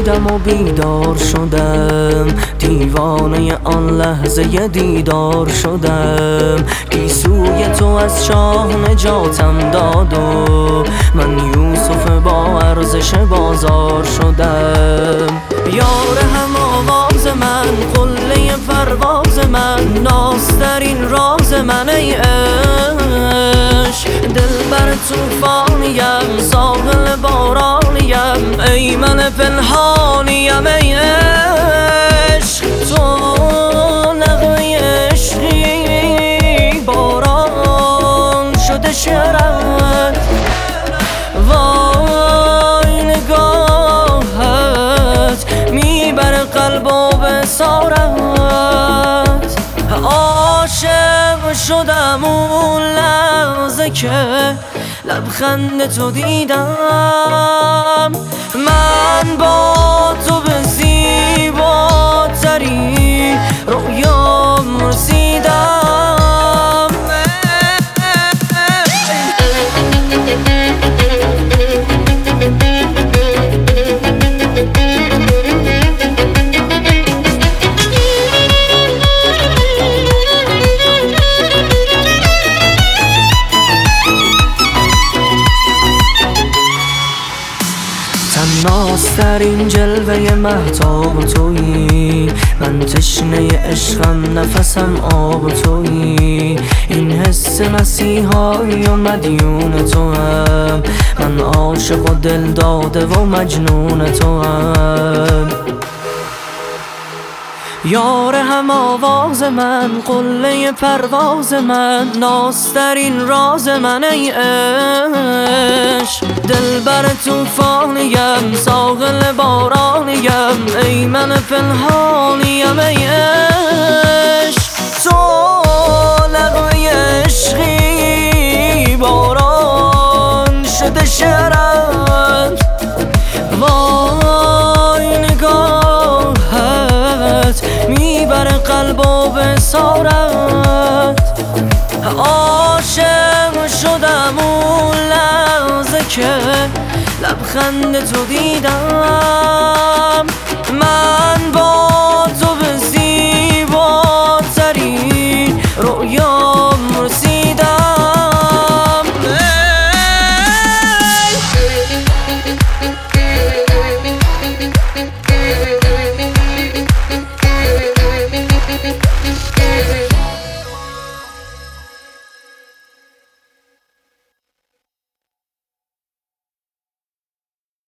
خوابیدم و بیدار شدم، دیوانه آن لحظه دیدار شدم. گیسوی تو از شاه نجاتم داد و من یوسف با ارزش بازار شدم. یار هم آواز من، قله پرواز من، نازترین راز من ای عشق. دل بر توفانیم، ساحل بارانیم، ای من پنهانیم ای عشق. تو نغمه عشقی، باران شده شعرت، وای نگاهت میبره قلب و بسارت. عاشق شدم اون لحظه که لبخند تو دیدم. من با تو به زیباتری رویام رسیدم. نازترین جلوه مهتاب تویی، من تشنه عشقم، نفسم آب تویی. این حس مسیحایی و مدیون تو هم، من عاشق و دل داده و مجنون تو هم. یار هم آواز من، قله پرواز من، نازترین راز من ای عشق. دل بر توفانیم، ساحل بارانیم، ای من پنهانیم ای عشق. تو نغمه عشقی، باران شده شعرت، وای نگاهت میبره قلب و بسارت. عاشق شدم اون لحظه که لبخند تو دیدم.